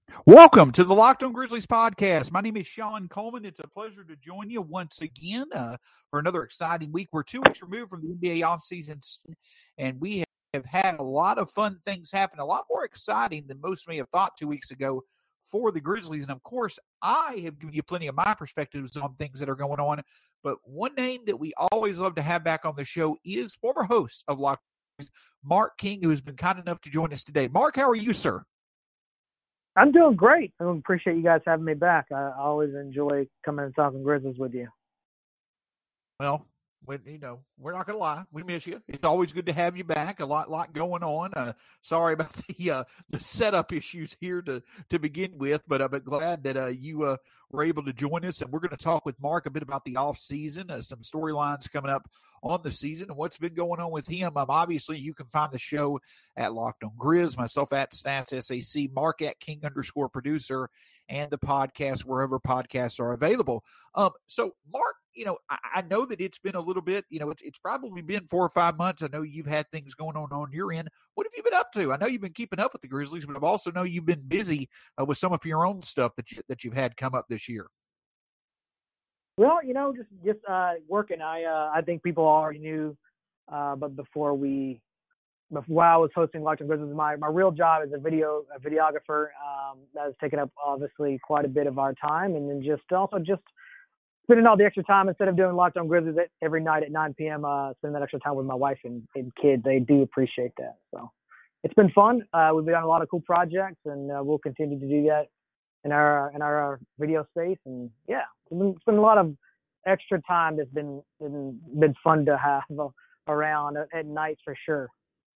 Welcome to the Locked On Grizzlies podcast. My name is Sean Coleman. It's a pleasure to join you once again for another exciting week. We're 2 weeks removed from the NBA offseason, and we have had a lot of fun things happen, a lot more exciting than most may have thought 2 weeks ago for the Grizzlies. And, of course, I have given you plenty of my perspectives on things that are going on. But one name that we always love to have back on the show is former host of Locked On Grizzlies, Mark King, who has been kind enough to join us today. Mark, how are you, sir? I'm doing great. I appreciate you guys having me back. I always enjoy coming and talking Grizzlies with you. Well, we're not going to lie. We miss you. It's always good to have you back. A lot going on. Sorry about the setup issues here to begin with, but I'm glad that you were able to join us. And we're going to talk with Mark a bit about the off season, some storylines coming up on the season and what's been going on with him. Obviously, you can find the show at Locked On Grizz, myself at Stats SAC, Mark at King_producer, and the podcast wherever podcasts are available. So, Mark, I know that it's been a little bit, it's probably been 4 or 5 months. I know you've had things going on your end. What have you been up to? I know you've been keeping up with the Grizzlies, but I also know you've been busy with some of your own stuff that you've had come up this year. Well, just working. I think people already knew, but before I was hosting Locked On Grizzlies, my real job is a videographer. That has taken up obviously quite a bit of our time, and then just spending all the extra time instead of doing Locked On Grizzlies every night at 9 p.m. Spending that extra time with my wife and kids. They do appreciate that. So it's been fun. We've done a lot of cool projects, and we'll continue to do that in our video space. And yeah, it's been a lot of extra time that's been fun to have around at night for sure.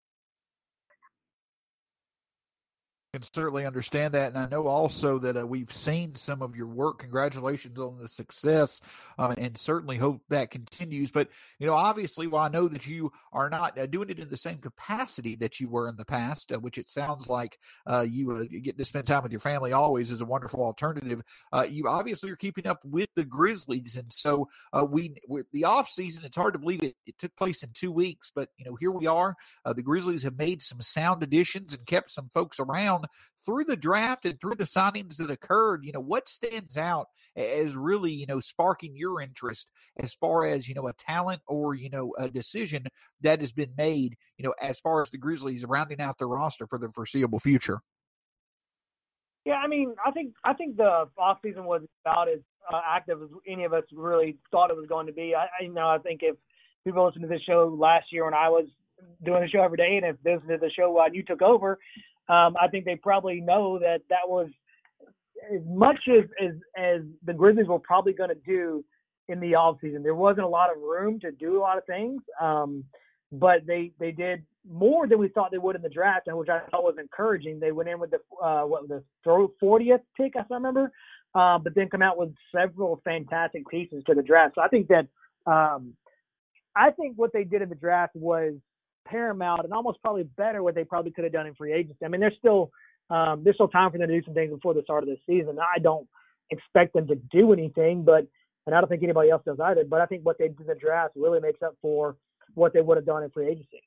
I can certainly understand that, and I know also that we've seen some of your work. Congratulations on the success, and certainly hope that continues. But, obviously, while I know that you are not doing it in the same capacity that you were in the past, which it sounds like you get to spend time with your family always is a wonderful alternative, you obviously are keeping up with the Grizzlies. And so with the offseason, it's hard to believe it took place in 2 weeks, but, here we are. The Grizzlies have made some sound additions and kept some folks around through the draft and through the signings that occurred. What stands out as really, sparking your interest as far as, a talent or, a decision that has been made, as far as the Grizzlies rounding out their roster for the foreseeable future? Yeah, I think the offseason was about as active as any of us really thought it was going to be. I think if people listened to this show last year when I was doing the show every day, and if this is the show when you took over, I think they probably know that was as much as the Grizzlies were probably going to do in the offseason. There wasn't a lot of room to do a lot of things, but they did more than we thought they would in the draft, and which I thought was encouraging. They went in with the 40th pick, I remember, but then come out with several fantastic pieces to the draft. So I think that what they did in the draft was paramount and almost probably better what they probably could have done in free agency. There's still time for them to do some things before the start of the season. I don't expect them to do anything, and I don't think anybody else does either. But I think what they did in the draft really makes up for what they would have done in free agency.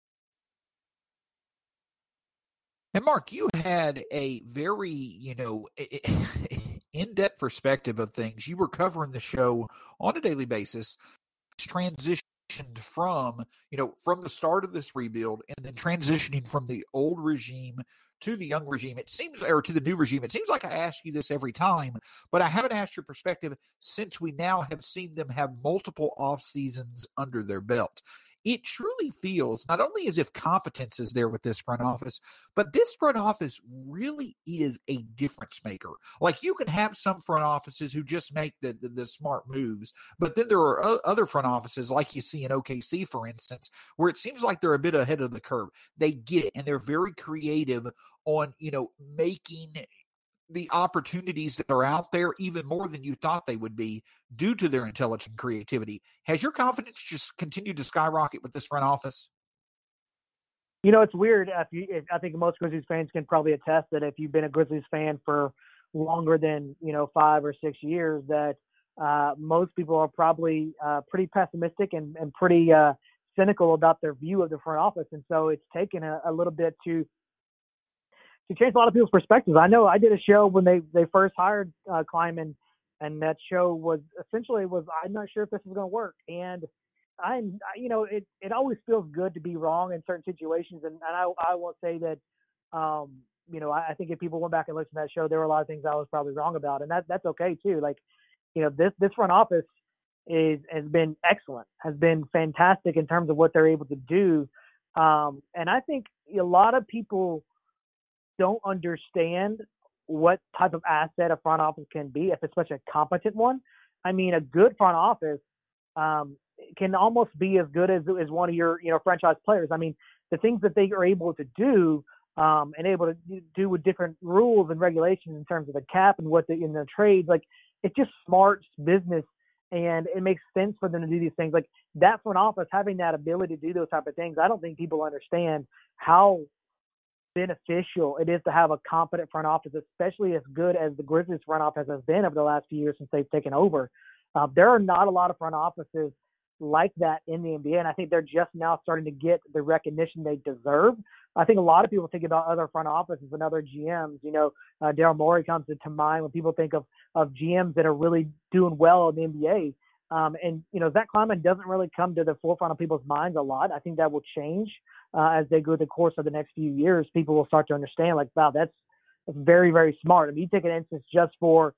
And Mark, you had a very, in-depth perspective of things. You were covering the show on a daily basis, transitioned from the start of this rebuild and then transitioning from the old regime to the young regime. To the new regime. It seems like I ask you this every time, but I haven't asked your perspective since we now have seen them have multiple off seasons under their belt. It truly feels not only as if competence is there with this front office, but this front office really is a difference maker. Like, you can have some front offices who just make the smart moves, but then there are other front offices like you see in OKC, for instance, where it seems like they're a bit ahead of the curve. They get it, and they're very creative on, making the opportunities that are out there even more than you thought they would be due to their intelligent creativity. Has your confidence just continued to skyrocket with this front office? It's weird. I think most Grizzlies fans can probably attest that if you've been a Grizzlies fan for longer than 5 or 6 years, that most people are probably pretty pessimistic and pretty cynical about their view of the front office. And so it's taken a little bit to she changed a lot of people's perspectives. I know I did a show when they first hired Kleiman, and that show was essentially I'm not sure if this is going to work. And it always feels good to be wrong in certain situations. And I will say that, I think if people went back and listened to that show, there were a lot of things I was probably wrong about, and that's okay too. Like, this front office has been excellent, has been fantastic in terms of what they're able to do. And I think a lot of people don't understand what type of asset a front office can be if it's such a competent one. I mean, a good front office can almost be as good as one of your franchise players. I mean, the things that they are able to do and able to do with different rules and regulations in terms of the cap and in the trades, like, it's just smart business, and it makes sense for them to do these things. Like, that front office having that ability to do those type of things, I don't think people understand how beneficial it is to have a competent front office, especially as good as the Grizzlies front office has been over the last few years since they've taken over. There are not a lot of front offices like that in the NBA, and I think they're just now starting to get the recognition they deserve. I think a lot of people think about other front offices and other GMs. Daryl Morey comes to mind when people think of GMs that are really doing well in the NBA. Zach Kleiman doesn't really come to the forefront of people's minds a lot. I think that will change as they go through the course of the next few years. People will start to understand, like, wow, that's very, very smart. I mean, you take an instance just for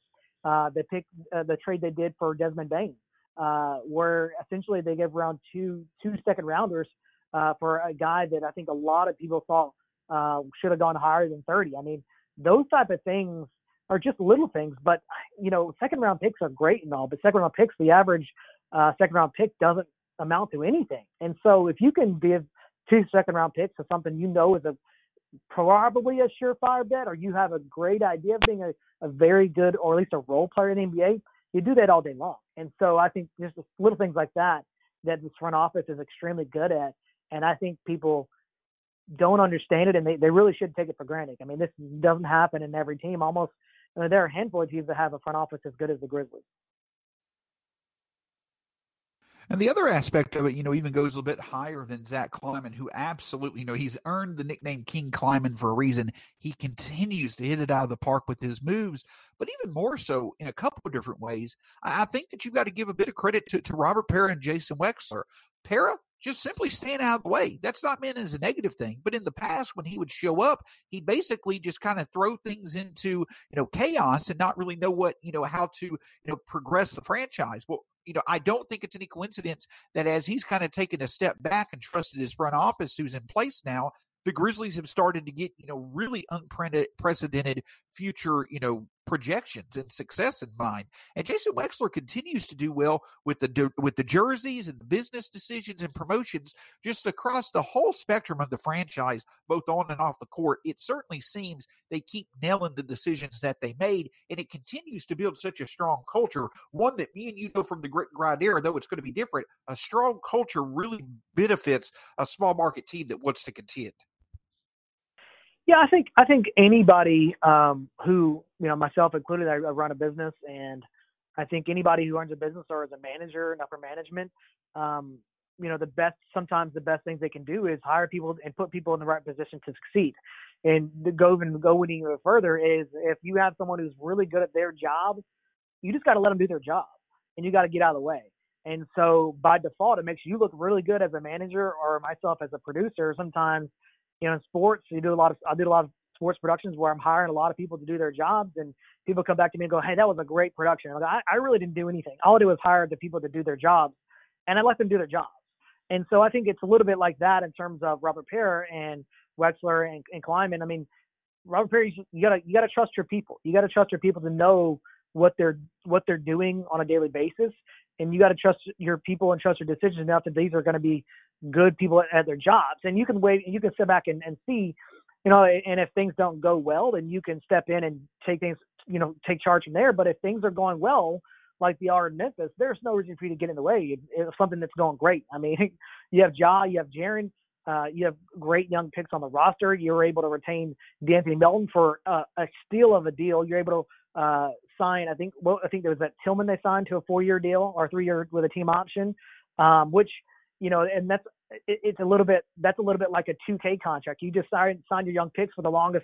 the trade they did for Desmond Bane, where essentially they gave around two second rounders for a guy that I think a lot of people thought should have gone higher than 30. I mean, those type of things are just little things, but second round picks are great and all, but second round picks, the average second round pick doesn't amount to anything. And so if you can give 2 second round picks to something is probably a surefire bet, or you have a great idea of being a very good, or at least a role player in the NBA, you do that all day long. And so I think just little things like that this front office is extremely good at. And I think people don't understand it, and they really should take it for granted. I mean, this doesn't happen in every team. Almost, there are a handful of teams that have a front office as good as the Grizzlies. And the other aspect of it, even goes a little bit higher than Zach Kleiman, who absolutely, he's earned the nickname King Kleiman for a reason. He continues to hit it out of the park with his moves, but even more so in a couple of different ways. I think that you've got to give a bit of credit to Robert Pera and Jason Wexler. Pera just simply staying out of the way. That's not meant as a negative thing, but in the past when he would show up, he'd basically just kind of throw things into, chaos and not really know what, how to, progress the franchise. Well, I don't think it's any coincidence that as he's kind of taken a step back and trusted his front office who's in place now, the Grizzlies have started to get, really unprecedented future, projections and success in mind. And Jason Wexler continues to do well with the jerseys and the business decisions and promotions just across the whole spectrum of the franchise, both on and off the court. It certainly seems they keep nailing the decisions that they made, and it continues to build such a strong culture, one that me and you know from the Grit and Grind era, though it's going to be different. A strong culture really benefits a small market team that wants to contend. Yeah, I think anybody who, myself included, I run a business, and I think anybody who runs a business or is a manager in upper management, sometimes the best things they can do is hire people and put people in the right position to succeed. And to go even further is, if you have someone who's really good at their job, you just got to let them do their job, and you got to get out of the way. And so by default, it makes you look really good as a manager, or myself as a producer. Sometimes, in sports, I do a lot of sports productions where I'm hiring a lot of people to do their jobs, and people come back to me and go, "Hey, that was a great production." I really didn't do anything. All I did was hire the people to do their jobs, and I let them do their jobs. And so I think it's a little bit like that in terms of Robert Pera and Wexler and Kleiman. I mean, Robert Pera, you gotta trust your people. You gotta trust your people to know what they're doing on a daily basis, and you got to trust your people and trust your decisions enough that these are going to be good people at their jobs. And you can wait, and you can sit back and see, and if things don't go well, then you can step in and take take charge from there. But if things are going well, like they are in Memphis, there's no reason for you to get in the way. It's something that's going great. I mean, you have Ja, you have Jaren, you have great young picks on the roster. You're able to retain D'Anthony Melton for a steal of a deal. You're able to sign, I think there was that Tillman they signed to a 4-year deal or 3-year with a team option, which, and that's a little bit like a 2K contract. You just sign your young picks for the longest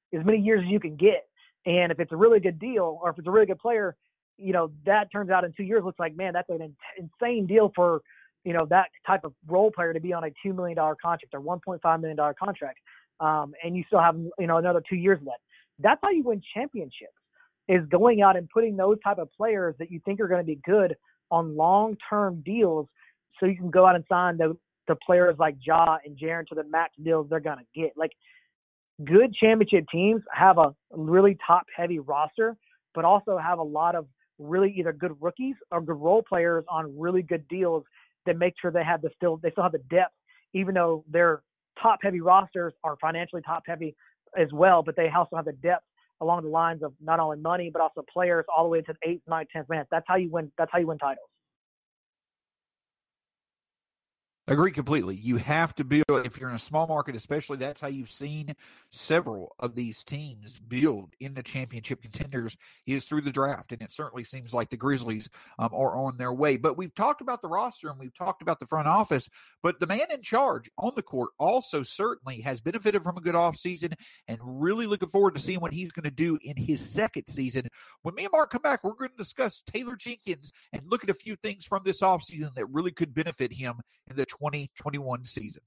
as many years as you can get. And if it's a really good deal, or if it's a really good player, that turns out in 2 years looks like, man, that's an insane deal for, that type of role player to be on a $2 million contract or $1.5 million contract. And you still have, another 2 years of that. That's how you win championships, is going out and putting those type of players that you think are going to be good on long-term deals, so you can go out and sign the players like Ja and Jaren to the max deals they're going to get. Like, good championship teams have a really top-heavy roster, but also have a lot of really either good rookies or good role players on really good deals that make sure they still have the depth, even though their top-heavy rosters are financially top-heavy as well, but they also have the depth along the lines of not only money, but also players all the way to the 8th, 9th, 10th man. That's how you win titles. Agree completely. You have to build, if you're in a small market especially, that's how you've seen several of these teams build into championship contenders, is through the draft. And it certainly seems like the Grizzlies are on their way. But we've talked about the roster and we've talked about the front office, but the man in charge on the court also certainly has benefited from a good offseason, and really looking forward to seeing what he's going to do in his second season. When me and Mark come back, we're going to discuss Taylor Jenkins and look at a few things from this offseason that really could benefit him in the 2021 season.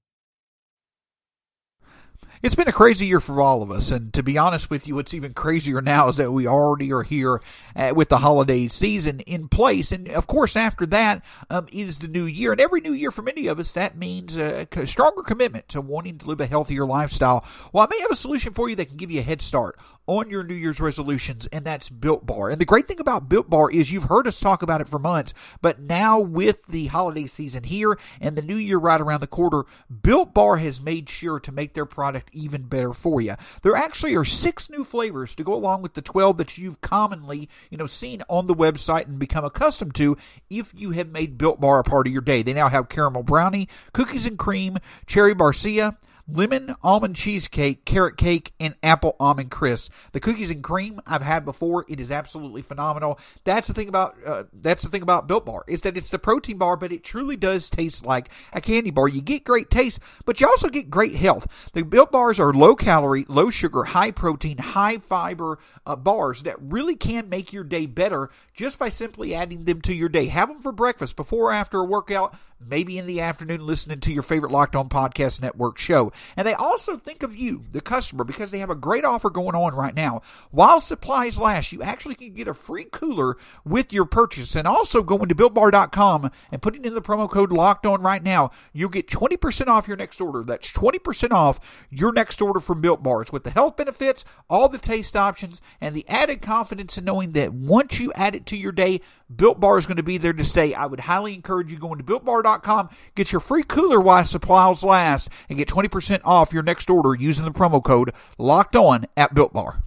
It's been a crazy year for all of us, and to be honest with you, what's even crazier now is that we already are here with the holiday season in place, and of course after that is the new year, and every new year for many of us, that means a stronger commitment to wanting to live a healthier lifestyle. Well, I may have a solution for you that can give you a head start on your New Year's resolutions, and that's Built Bar. And the great thing about Built Bar is you've heard us talk about it for months, but now with the holiday season here and the new year right around the corner, Built Bar has made sure to make their product even better for you. There actually are 6 new flavors to go along with the 12 that you've commonly, seen on the website and become accustomed to if you have made Built Bar a part of your day. They now have caramel brownie, cookies and cream, cherry barcia, lemon almond cheesecake, carrot cake, and apple almond crisp. The cookies and cream I've had before. It is absolutely phenomenal. That's the thing about Built Bar, is that it's the protein bar, but it truly does taste like a candy bar. You get great taste, but you also get great health. The Built Bars are low calorie, low sugar, high protein, high fiber bars that really can make your day better just by simply adding them to your day. Have them for breakfast, before or after a workout, maybe in the afternoon listening to your favorite Locked On Podcast Network show. And they also think of you, the customer, because they have a great offer going on right now. While supplies last, you actually can get a free cooler with your purchase. And also going to BuiltBar.com and putting in the promo code Locked On right now, you'll get 20% off your next order. That's 20% off your next order from Built Bars, with the health benefits, all the taste options, and the added confidence in knowing that once you add it to your day, Built Bar is going to be there to stay. I would highly encourage you going to BuiltBar.com, get your free cooler while supplies last, and get 20% off your next order using the promo code Locked On at Built Bar.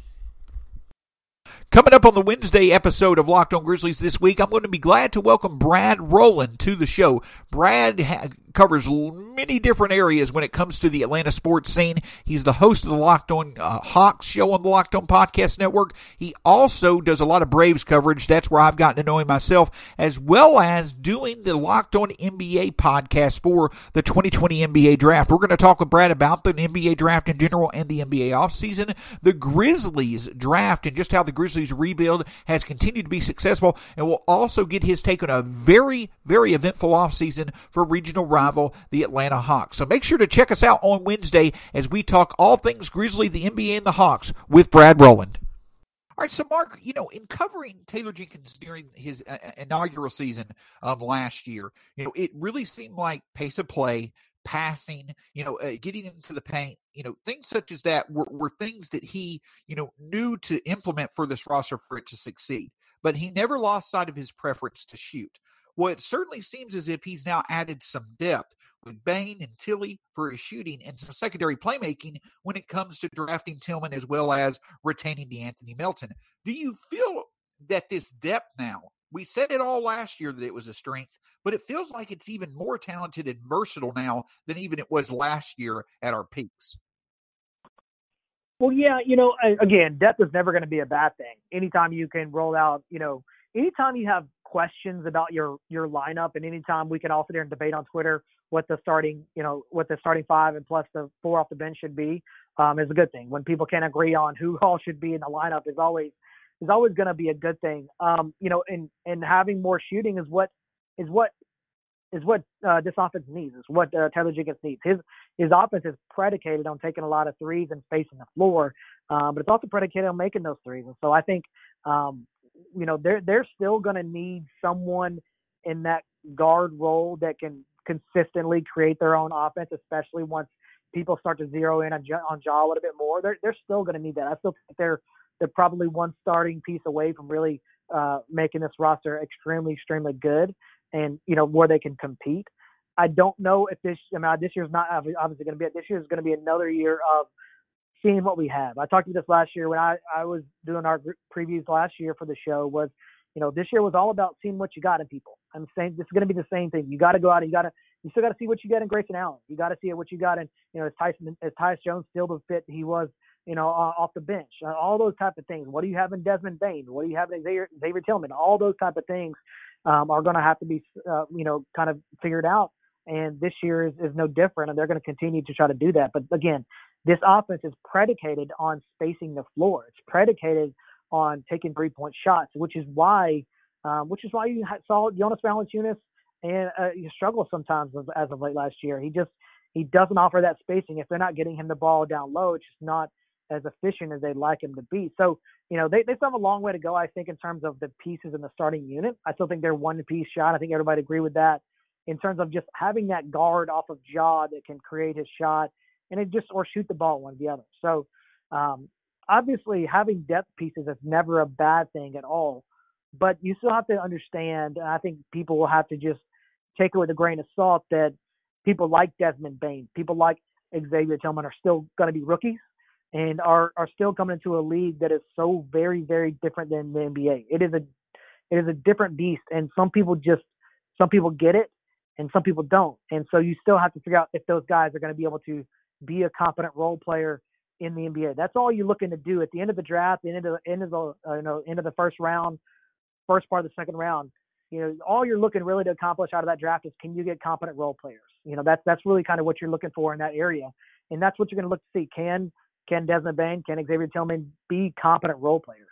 Coming up on the Wednesday episode of Locked On Grizzlies this week, I'm going to be glad to welcome Brad Rowland to the show. Brad covers many different areas when it comes to the Atlanta sports scene. He's the host of the Locked On Hawks show on the Locked On Podcast Network. He also does a lot of Braves coverage. That's where I've gotten to know him myself, as well as doing the Locked On NBA podcast for the 2020 NBA Draft. We're going to talk with Brad about the NBA Draft in general and the NBA offseason, the Grizzlies draft, and just how the Grizzlies rebuild has continued to be successful. And we'll also get his take on a very, very eventful offseason for regional rival, the Atlanta Hawks. So make sure to check us out on Wednesday as we talk all things Grizzly, the NBA, and the Hawks with Brad Rowland. All right, so Mark, in covering Taylor Jenkins during his inaugural season last year, it really seemed like pace of play, passing, getting into the paint, things such as that were things that he, knew to implement for this roster for it to succeed. But he never lost sight of his preference to shoot. Well, it certainly seems as if he's now added some depth with Bane and Tilly for his shooting and some secondary playmaking when it comes to drafting Tillman as well as retaining DeAnthony Melton. Do you feel that this depth now, we said it all last year that it was a strength, but it feels like it's even more talented and versatile now than even it was last year at our peaks? Well, yeah, again, depth is never going to be a bad thing. Anytime you can roll out, anytime you have questions about your lineup, and anytime we can all sit there and debate on Twitter what the starting five and plus the four off the bench should be is a good thing. When people can't agree on who all should be in the lineup is always going to be a good thing. And having more shooting is what this offense needs. Is what Taylor Jenkins needs. His offense is predicated on taking a lot of threes and spacing the floor, but it's also predicated on making those threes. And so I think they're still going to need someone in that guard role that can consistently create their own offense, especially once people start to zero in on Ja a little bit more. They're still going to need that. I still think they're probably one starting piece away from really making this roster extremely, extremely good and, where they can compete. I don't know if this year's not obviously going to be it. This year is going to be another year of seeing what we have. I talked about this last year when I was doing our previews last year for the show was, this year was all about seeing what you got in people. I'm saying this is going to be the same thing. You got to go out and you still got to see what you got in Grayson Allen. You got to see what you got in, is Tyus Jones still the fit he was, off the bench, all those type of things. What do you have in Desmond Bane? What do you have in Xavier Tillman? All those type of things are going to have to be, kind of figured out. And this year is no different, and they're going to continue to try to do that. But again, this offense is predicated on spacing the floor. It's predicated on taking 3-point shots, which is why you saw Jonas Valanciunas and you struggle sometimes as of late last year. He doesn't offer that spacing. If they're not getting him the ball down low, it's just not as efficient as they'd like him to be. So, they still have a long way to go, I think, in terms of the pieces in the starting unit. I still think they're one-piece shot. I think everybody agree with that in terms of just having that guard off of Ja that can create his shot or shoot the ball, one or the other. So, obviously having depth pieces is never a bad thing at all, but you still have to understand, and I think people will have to just take it with a grain of salt, that people like Desmond Bane, people like Xavier Tillman are still going to be rookies and are still coming into a league that is so very, very different than the NBA. It is a different beast, and some people get it and some people don't. And so you still have to figure out if those guys are going to be able to be a competent role player in the NBA. That's all you're looking to do at the end of the draft, the end of the first round, first part of the second round. All you're looking really to accomplish out of that draft is, can you get competent role players? That's really kind of what you're looking for in that area. And that's what you're going to look to see. Can Desmond Bane, can Xavier Tillman be competent role players?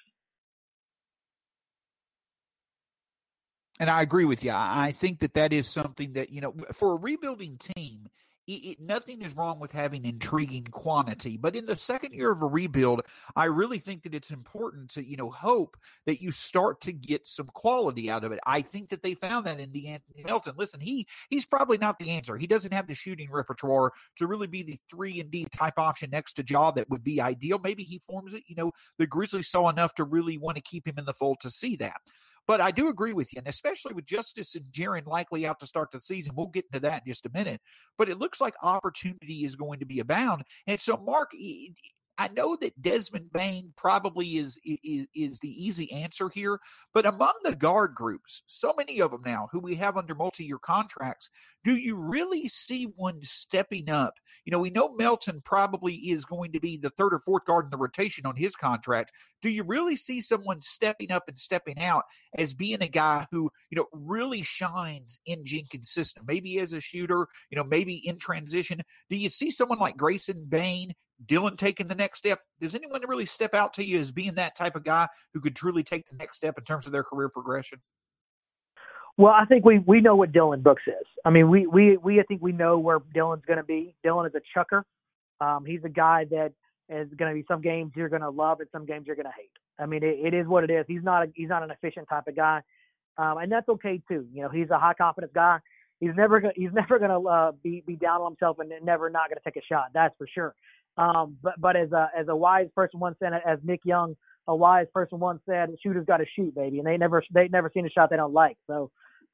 And I agree with you. I think that is something that, for a rebuilding team, nothing is wrong with having intriguing quantity. But in the second year of a rebuild, I really think that it's important to, hope that you start to get some quality out of it. I think that they found that in DeAnthony Melton. Listen, he's probably not the answer. He doesn't have the shooting repertoire to really be the 3-and-D type option next to Ja that would be ideal. Maybe he forms it. The Grizzlies saw enough to really want to keep him in the fold to see that. But I do agree with you, and especially with Justice and Jaren likely out to start the season. We'll get into that in just a minute. But it looks like opportunity is going to be abound. And so, Mark, I know that Desmond Bane probably is the easy answer here, but among the guard groups, so many of them now who we have under multi-year contracts, do you really see one stepping up? We know Melton probably is going to be the third or fourth guard in the rotation on his contract. Do you really see someone stepping up and stepping out as being a guy who, really shines in Jenkins' system, maybe as a shooter, maybe in transition? Do you see someone like Grayson Bane, Dillon taking the next step? Does anyone really step out to you as being that type of guy who could truly take the next step in terms of their career progression? Well, I think we know what Dillon Brooks is. I mean, I think we know where Dillon's going to be. Dillon is a chucker. He's a guy that is going to be some games you're going to love and some games you're going to hate. I mean, it is what it is. He's not an efficient type of guy, and that's okay too. He's a high confidence guy. He's never going to be down on himself and never not going to take a shot. That's for sure. But as a wise person once said, as Nick Young, a wise person once said, shooters got to shoot, baby, and they never seen a shot they don't like. So,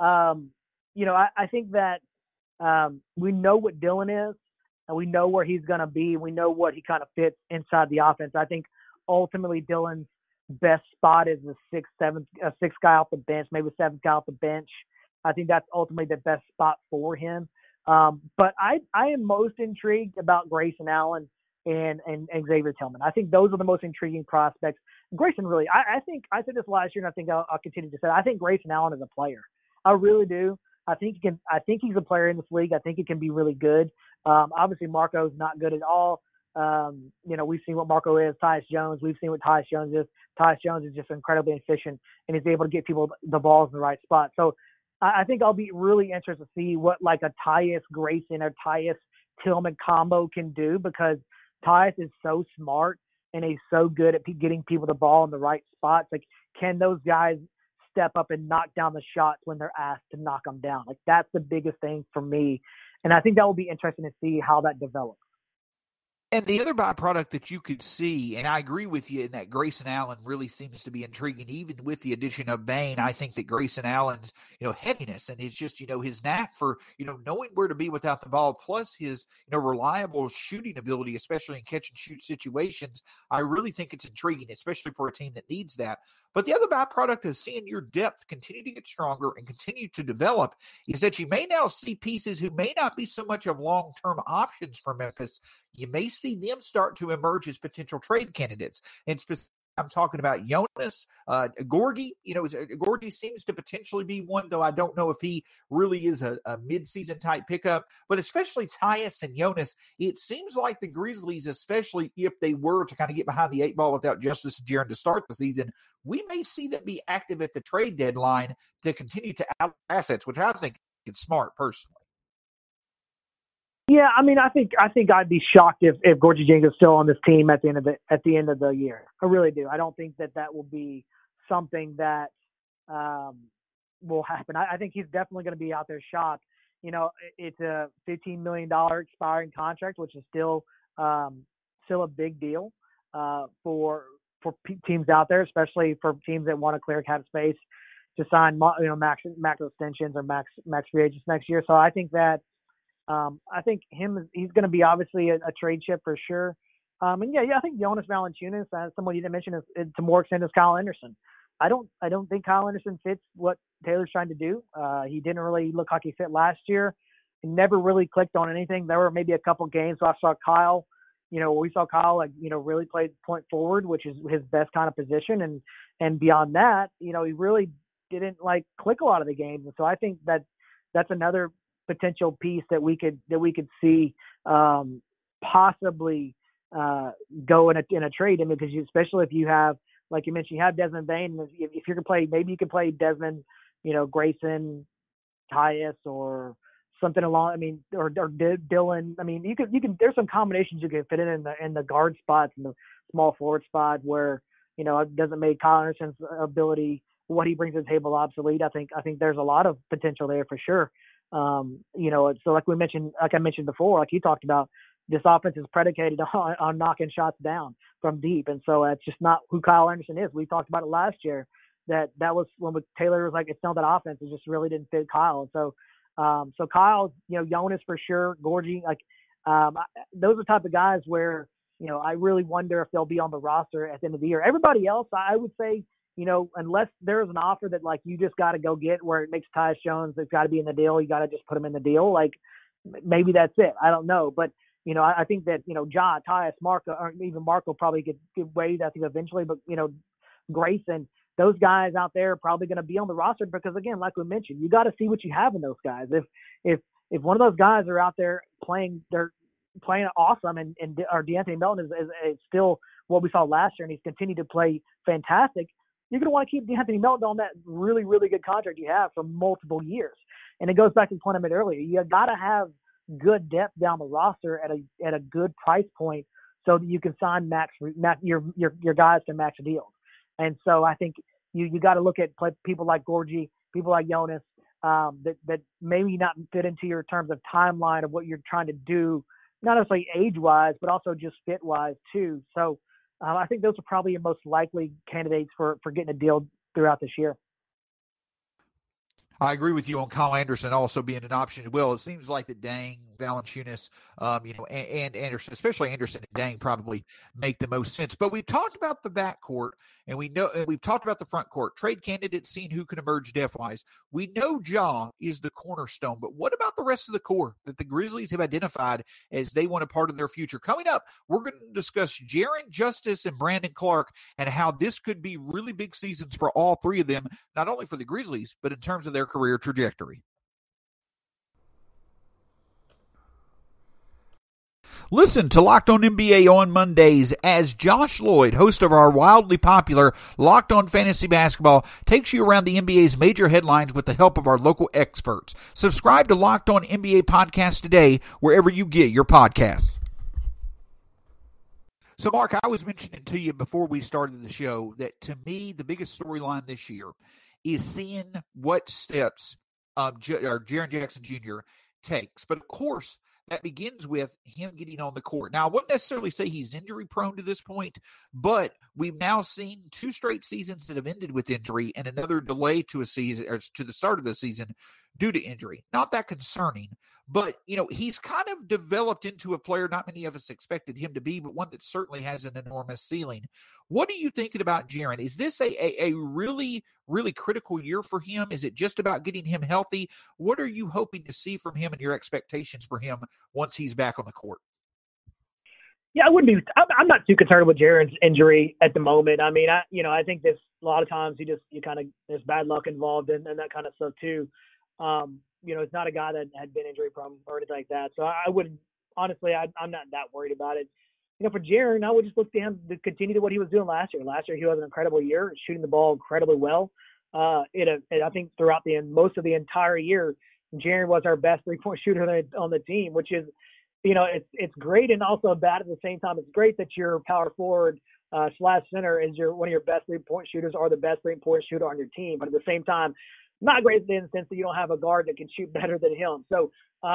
I think that we know what Dillon is, and we know where he's going to be. We know what he kind of fits inside the offense. I think ultimately Dillon's best spot is the sixth guy off the bench, maybe seventh guy off the bench. I think that's ultimately the best spot for him. But I am most intrigued about Grayson Allen and Xavier Tillman. I think those are the most intriguing prospects. Grayson, really, I think I said this last year, and I think I'll continue to say it. I think Grayson Allen is a player. I really do. I think he's a player in this league. I think he can be really good. Obviously, Marco's not good at all. We've seen what Marco is. Tyus Jones, we've seen what Tyus Jones is. Tyus Jones is just incredibly efficient, and he's able to get people the balls in the right spot. So I think I'll be really interested to see what like a Tyus Grayson or Tyus Tillman combo can do, because Tyus is so smart and he's so good at getting people the ball in the right spots. Like, can those guys step up and knock down the shots when they're asked to knock them down? Like, that's the biggest thing for me. And I think that will be interesting to see how that develops. And the other byproduct that you could see, and I agree with you in that Grayson Allen really seems to be intriguing, even with the addition of Bane. I think that Grayson Allen's, headiness and his just, his knack for, knowing where to be without the ball, plus his, reliable shooting ability, especially in catch and shoot situations. I really think it's intriguing, especially for a team that needs that. But the other byproduct of seeing your depth continue to get stronger and continue to develop is that you may now see pieces who may not be so much of long-term options for Memphis. You may see them start to emerge as potential trade candidates. And I'm talking about Jonas, Gorgui. Gorgui seems to potentially be one, though I don't know if he really is a mid-season type pickup. But especially Tyus and Jonas, it seems like the Grizzlies, especially if they were to kind of get behind the eight ball without Justice Jaren to start the season, we may see them be active at the trade deadline to continue to add assets, which I think is smart personally. Yeah, I mean, I think I'd be shocked if Gorgui Dieng is still on this team at the end of the year. I really do. I don't think that will be something that will happen. I think he's definitely going to be out there shocked. It's a $15 million expiring contract, which is still a big deal for teams out there, especially for teams that want to clear cap space to sign max extensions or max free agents next year. So I think that. I think he's going to be obviously a trade chip for sure. I think Jonas Valanciunas, someone you didn't mention, is to more extent is Kyle Anderson. I don't think Kyle Anderson fits what Taylor's trying to do. He didn't really look like he fit last year. He never really clicked on anything. There were maybe a couple games where I saw Kyle, really play point forward, which is his best kind of position. And beyond that, he really didn't click a lot of the games. And so I think that's another potential piece that we could see possibly go in a trade. I mean, because especially if you have, like you mentioned, you have Desmond Bane. If you're gonna play, maybe you could play Desmond, Grayson, Tyus, or something along. I mean, or Dylan. I mean, you can. There's some combinations you can fit in the guard spots and the small forward spot where it doesn't make Kyle Anderson's ability, what he brings to the table, obsolete. I think there's a lot of potential there for sure. So like I mentioned before, like you talked about, this offense is predicated on knocking shots down from deep. And so that's just not who Kyle Anderson is. We talked about it last year, that was when Taylor was like, it's not that offense. It just really didn't fit Kyle. And so Kyle, Jonas for sure, Gorgui, those are the type of guys where, I really wonder if they'll be on the roster at the end of the year. Everybody else, I would say, unless there's an offer that you just got to go get where it makes Tyus Jones, it's got to be in the deal. You got to just put him in the deal. Maybe that's it. I don't know. But, I think that, John, Tyus, Marco, or even Marco probably get waived, I think, eventually. But, Grayson, those guys out there are probably going to be on the roster because, again, like we mentioned, you got to see what you have in those guys. If one of those guys are out there playing, they're playing awesome, or DeAnthony Melton is still what we saw last year, and he's continued to play fantastic, you're going to want to keep DeAnthony Melton on that really, really good contract you have for multiple years. And it goes back to the point I made earlier. You got to have good depth down the roster at a good price point so that you can sign your guys to max deals. And so I think you got to look at people like Gorgui, people like Jonas, that maybe not fit into your terms of timeline of what you're trying to do, not necessarily age-wise, but also just fit-wise too. So I think those are probably your most likely candidates for getting a deal throughout this year. I agree with you on Kyle Anderson also being an option as well. It seems like that Dieng, Valanciunas, and Anderson, especially Anderson and Dieng, probably make the most sense. But we've talked about the backcourt, and we've talked about the front court. Trade candidates, seeing who can emerge depth-wise. We know Ja is the cornerstone, but what about the rest of the core that the Grizzlies have identified as they want a part of their future? Coming up, we're going to discuss Jaren Justice and Brandon Clarke and how this could be really big seasons for all three of them, not only for the Grizzlies, but in terms of their career trajectory. Listen to Locked On NBA on Mondays as Josh Lloyd, host of our wildly popular Locked On Fantasy Basketball, takes you around the NBA's major headlines with the help of our local experts. Subscribe to Locked On NBA Podcast today, wherever you get your podcasts. So, Mark, I was mentioning to you before we started the show that, to me, the biggest storyline this year is seeing what steps Jaren Jackson Jr. takes. But, of course, that begins with him getting on the court. Now, I wouldn't necessarily say he's injury-prone to this point, but we've now seen 2 straight seasons that have ended with injury and another delay to a season, or to the start of the season, due to injury. Not that concerning, but, he's kind of developed into a player not many of us expected him to be, but one that certainly has an enormous ceiling. What are you thinking about Jaren? Is this a really, really critical year for him? Is it just about getting him healthy? What are you hoping to see from him and your expectations for him once he's back on the court? Yeah, I'm not too concerned with Jaren's injury at the moment. I mean, I think there's a lot of times there's bad luck involved and that kind of stuff too. It's not a guy that had been injury prone or anything like that. So I wouldn't, honestly, I'm not that worried about it. For Jaren, I would just look to him to continue to what he was doing last year. Last year, he was an incredible year, shooting the ball incredibly well. I think throughout most of the entire year, Jaren was our best three-point shooter on the team, which is, it's great and also bad at the same time. It's great that your power forward / center is one of your best three-point shooters or the best three-point shooter on your team. But at the same time, not great in the sense that you don't have a guard that can shoot better than him. So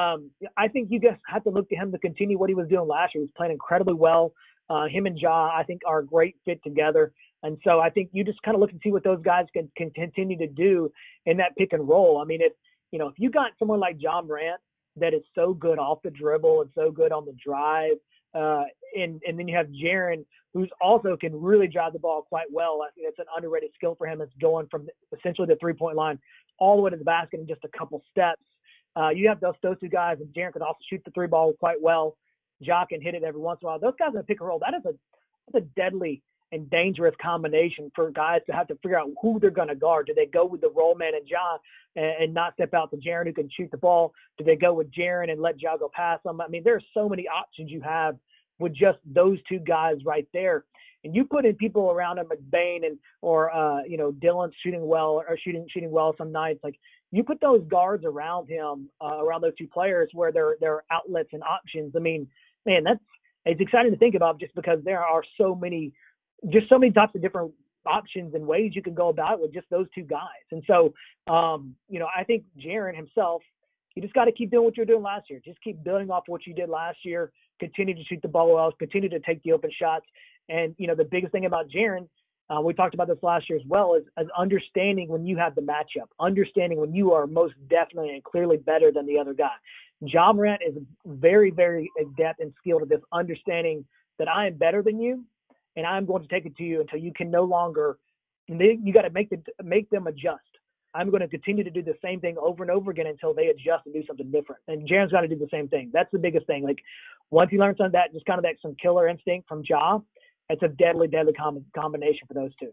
I think you just have to look to him to continue what he was doing last year. He was playing incredibly well. Him and Ja, I think, are a great fit together. And so I think you just kind of look and see what those guys can continue to do in that pick and roll. I mean, if you got someone like Ja Morant that is so good off the dribble and so good on the drive, and then you have Jaren, who's also can really drive the ball quite well. I think it's an underrated skill for him. It's going from essentially the three-point line all the way to the basket in just a couple steps. You have those 2 guys, and Jaren can also shoot the 3 ball quite well. Ja can hit it every once in a while. Those guys in the pick and roll, that's a deadly and dangerous combination for guys to have to figure out who they're going to guard. Do they go with the roll man and Ja and not step out to Jaren who can shoot the ball? Do they go with Jaren and let Ja go past them? I mean, there are so many options you have with just those 2 guys right there. And you put in people around him, McBain or Dillon's shooting well or shooting well some nights. Like, you put those guards around him, around those 2 players where they're outlets and options. I mean, man, it's exciting to think about just because there are so many types of different options and ways you can go about it with just those 2 guys. And so, I think Jaren himself, you just got to keep doing what you're doing last year. Just keep building off what you did last year. Continue to shoot the ball well. Continue to take the open shots. And, the biggest thing about Jaren, we talked about this last year as well, is understanding when you have the matchup, understanding when you are most definitely and clearly better than the other guy. Ja Morant is very, very adept and skilled at this, understanding that I am better than you, and I'm going to take it to you until you can no longer. And then you got to make them adjust. I'm going to continue to do the same thing over and over again until they adjust and do something different. And Jaren's got to do the same thing. That's the biggest thing. Like, once he learns some of that, just kind of some killer instinct from Ja, it's a deadly, deadly combination for those 2.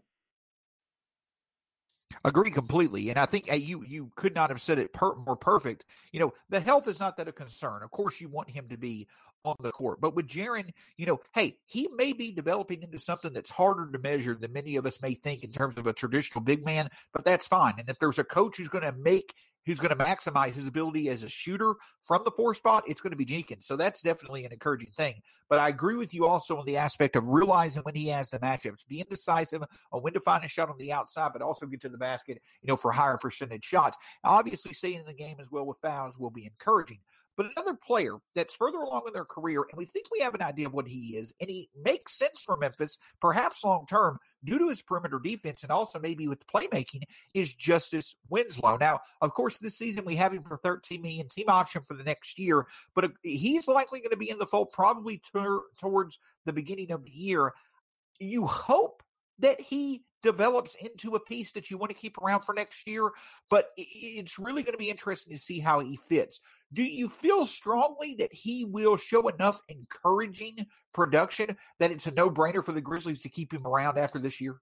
Agree completely. And I think you could not have said it more perfect. The health is not that a concern. Of course, you want him to be on the court. But with Jaren, hey, he may be developing into something that's harder to measure than many of us may think in terms of a traditional big man, but that's fine. And if there's a coach who's going to maximize his ability as a shooter from the 4 spot, it's going to be Jenkins. So that's definitely an encouraging thing. But I agree with you also on the aspect of realizing when he has the matchups, being decisive on when to find a shot on the outside, but also get to the basket, for higher percentage shots. Now, obviously, staying in the game as well with fouls will be encouraging. But another player that's further along in their career, and we think we have an idea of what he is, and he makes sense for Memphis, perhaps long-term, due to his perimeter defense and also maybe with playmaking, is Justice Winslow. Now, of course, this season we have him for $13 million team option for the next year, but he's likely going to be in the fold probably towards the beginning of the year. You hope that he develops into a piece that you want to keep around for next year, but it's really going to be interesting to see how he fits. Do you feel strongly that he will show enough encouraging production that it's a no-brainer for the Grizzlies to keep him around after this year?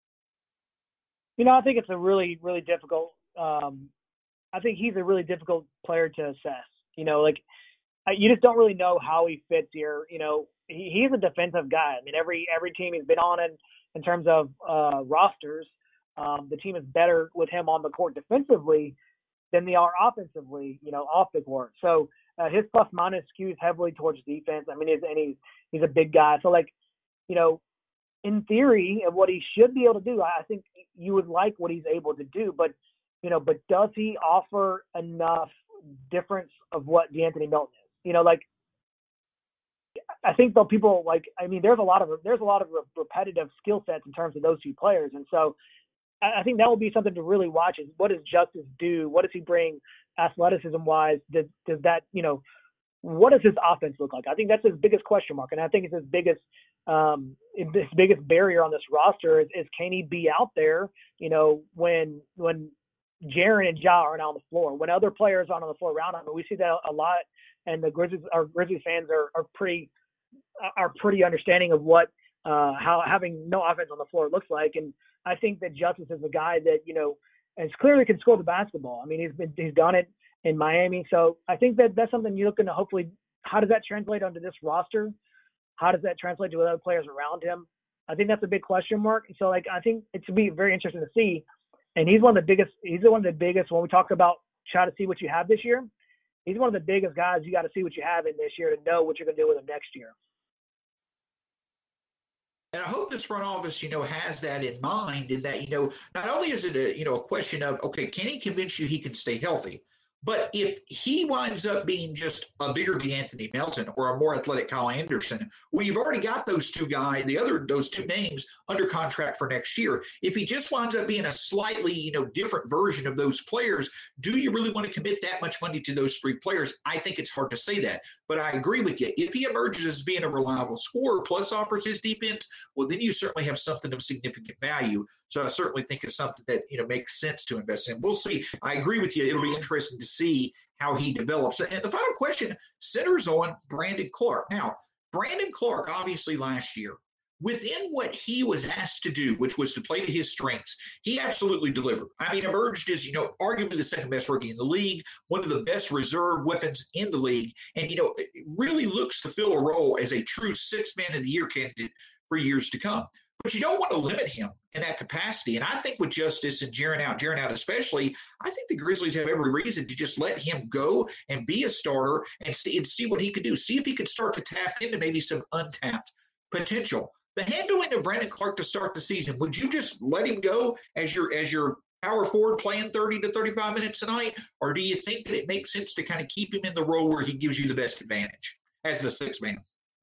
I think it's a really, really difficult I think he's a really difficult player to assess. you just don't really know how he fits here. You know, he's a defensive guy. I mean, every team he's been on in terms of rosters, the team is better with him on the court defensively than they are offensively, you know, off the court. So his plus minus skews heavily towards defense. I mean, he's a big guy. So, like, you know, in theory of what he should be able to do, I think you would like what he's able to do. But, you know, but does he offer enough difference of what DeAnthony Melton is? You know, like, I think though people like, I mean, there's a lot of repetitive skill sets in terms of those two players. And so I think that will be something to really watch is what does Justice do? What does he bring athleticism wise? Does that, you know, what does his offense look like? I think that's his biggest question mark. And I think it's his biggest barrier on this roster is can he be out there, you know, when Jaren and Ja aren't on the floor, when other players aren't on the floor around him. And we see that a lot. And the Grizzlies fans are pretty understanding of what how having no offense on the floor looks like. And I think that Justice is a guy that, you know, as clearly can score the basketball. I mean, he's done it in Miami. So I think that's something you're looking to hopefully, how does that translate onto this roster? How does that translate to other players around him? I think that's a big question mark. So, like, I think it should be very interesting to see. And he's one of the biggest when we talk about try to see what you have this year. He's one of the biggest guys you got to see what you have in this year to know what you're going to do with him next year. And I hope this front office, you know, has that in mind, and that, you know, not only is it a question of, okay, can he convince you he can stay healthy? But if he winds up being just a bigger DeAnthony Melton or a more athletic Kyle Anderson, well, you've already got those two guys, those two names under contract for next year. If he just winds up being a slightly, you know, different version of those players, do you really want to commit that much money to those three players? I think it's hard to say that. But I agree with you. If he emerges as being a reliable scorer plus offers his defense, well, then you certainly have something of significant value. So I certainly think it's something that, you know, makes sense to invest in. We'll see. I agree with you. It'll be interesting to see how he develops. And the final question centers on Brandon Clarke. Now, Brandon Clarke, obviously last year, within what he was asked to do, which was to play to his strengths, he absolutely delivered. I mean, emerged as, you know, arguably the second best rookie in the league, one of the best reserve weapons in the league, and, you know, it really looks to fill a role as a true sixth man of the year candidate for years to come. But you don't want to limit him in that capacity. And I think with Justice and Jaren out especially, I think the Grizzlies have every reason to just let him go and be a starter and see what he could do. See if he could start to tap into maybe some untapped potential. The handling of Brandon Clarke to start the season, would you just let him go as your power forward playing 30 to 35 minutes a night? Or do you think that it makes sense to kind of keep him in the role where he gives you the best advantage as the sixth man?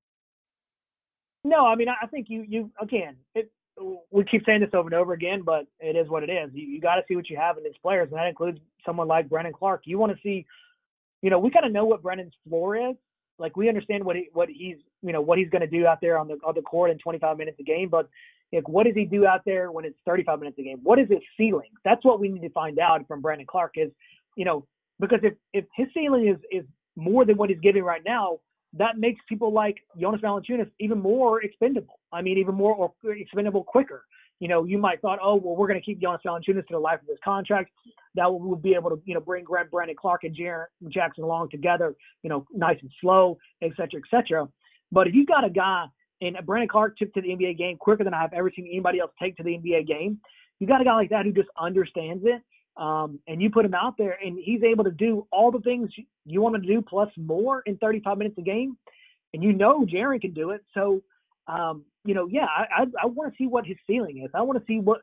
No, I mean, I think you again, we keep saying this over and over again, but it is what it is. You got to see what you have in these players, and that includes someone like Brandon Clarke. You want to see, you know, we kind of know what Brandon's floor is. Like, we understand what he's going to do out there on the court in 25 minutes a game, but like, what does he do out there when it's 35 minutes a game? What is his ceiling? That's what we need to find out from Brandon Clarke is, you know, because if his ceiling is more than what he's giving right now, that makes people like Jonas Valanciunas even more expendable. I mean, even more expendable quicker. You know, you might thought, oh, well, we're going to keep Jonas Valanciunas to the life of his contract. That will be able to, you know, bring Brandon Clarke and Jaren Jackson along together, you know, nice and slow, et cetera, et cetera. But if you've got a guy, and Brandon Clarke took to the NBA game quicker than I've ever seen anybody else take to the NBA game, you got a guy like that who just understands it. And you put him out there and he's able to do all the things you want him to do plus more in 35 minutes a game. And you know Jaren can do it. So, you know, yeah, I want to see what his ceiling is. I want to see what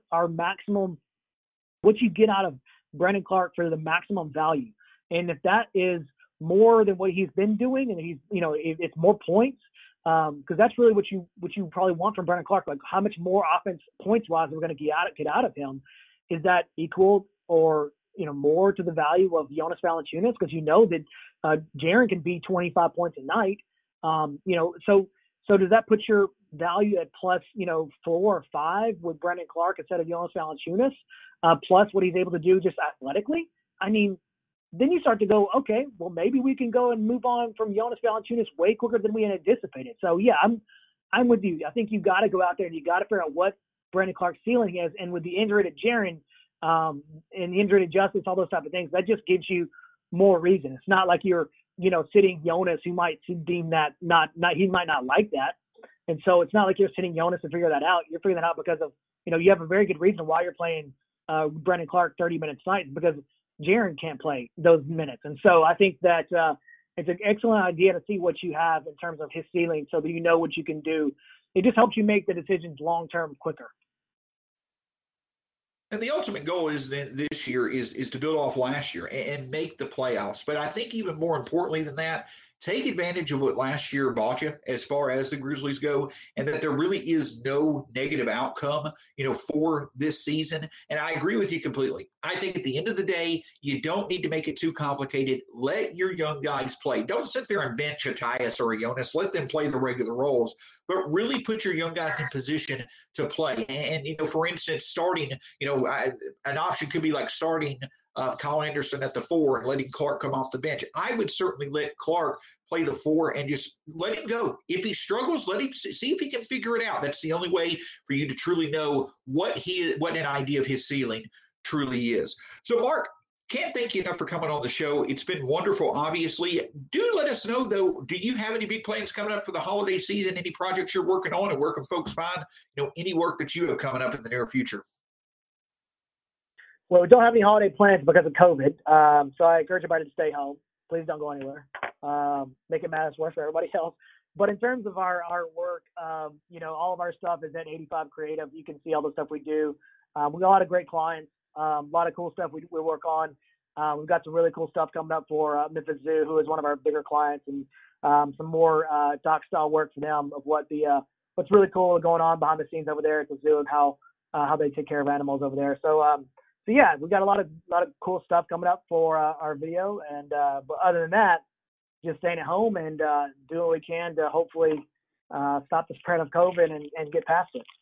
you get out of Brandon Clarke for the maximum value. And if that is more than what he's been doing and he's, you know, it's more points, because that's really what you probably want from Brandon Clarke. Like, how much more offense points wise we're going to get out of him. Is that equal or, you know, more to the value of Jonas Valanciunas? Because you know that Jaren can be 25 points a night. You know, so does that put your value at plus, you know, 4 or 5 with Brandon Clarke instead of Jonas Valanciunas, plus what he's able to do just athletically? I mean, then you start to go, okay, well, maybe we can go and move on from Jonas Valanciunas way quicker than we had anticipated. So yeah, I'm with you. I think you got to go out there and you got to figure out what Brandon Clarke's ceiling is. And with the injury to Jaren, and the injury to Justice, all those type of things, that just gives you more reason. It's not like you're sitting Jonas, who might deem that he might not like that. And so it's not like you're sitting Jonas to figure that out. You're figuring that out because of, you have a very good reason why you're playing Brendan Clark 30 minutes tonight, because Jaron can't play those minutes. And so I think that it's an excellent idea to see what you have in terms of his ceiling so that you know what you can do. It just helps you make the decisions long-term quicker. And the ultimate goal is this year is to build off last year and make the playoffs. But I think even more importantly than that, take advantage of what last year bought you as far as the Grizzlies go, and that there really is no negative outcome, for this season. And I agree with you completely. I think at the end of the day, you don't need to make it too complicated. Let your young guys play. Don't sit there and bench a Tyus or a Jonas. Let them play the regular roles, but really put your young guys in position to play. And, for instance, starting, an option could be like starting Colin Anderson at the 4 and letting Clark come off the bench. I would certainly let Clark play the 4 and just let him go. If he struggles, let him see if he can figure it out. That's the only way for you to truly know what an idea of his ceiling truly is. So, Mark, can't thank you enough for coming on the show. It's been wonderful, obviously. Do let us know, though, do you have any big plans coming up for the holiday season, any projects you're working on, and where can folks find, any work that you have coming up in the near future? Well, we don't have any holiday plans because of COVID, so I encourage everybody to stay home. Please don't go anywhere. Make it matters worse for everybody else. But in terms of our work, all of our stuff is at 85 Creative. You can see all the stuff we do. We got a lot of great clients, a lot of cool stuff we work on. We've got some really cool stuff coming up for Memphis Zoo, who is one of our bigger clients, and some more doc-style work for them of what's really cool going on behind the scenes over there at the zoo and how they take care of animals over there. So yeah, we've got a lot of cool stuff coming up for our video, and but other than that, just staying at home and doing what we can to hopefully stop the spread of COVID and get past it.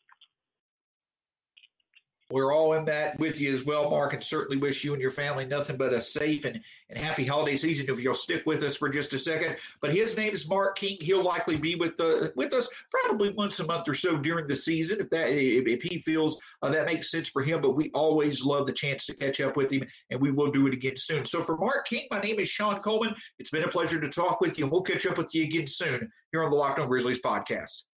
We're all in that with you as well, Mark, and certainly wish you and your family nothing but a safe and happy holiday season if you'll stick with us for just a second. But his name is Mark King. He'll likely be with us probably once a month or so during the season if he feels that makes sense for him. But we always love the chance to catch up with him, and we will do it again soon. So for Mark King, my name is Sean Coleman. It's been a pleasure to talk with you, and we'll catch up with you again soon here on the Locked On Grizzlies podcast.